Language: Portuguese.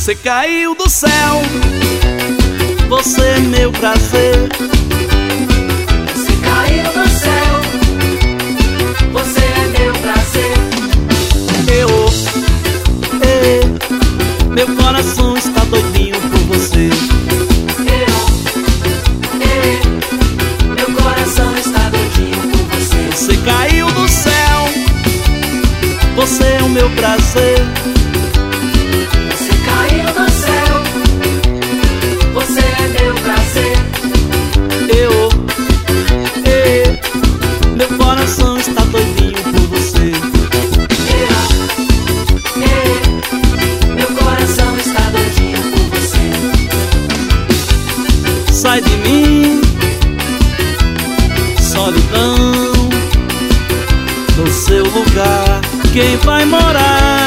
Você caiu do céu, você é meu prazer. Você caiu do céu, você é meu prazer. Meu coração está doidinho por você. Meu coração está doidinho por você. Você caiu do céu, você é o meu prazer. Você caiu do céu, você é meu prazer. Meu coração está doidinho por você. Meu coração está doidinho por você. Sai de mim, solidão. No seu lugar, quem vai morar?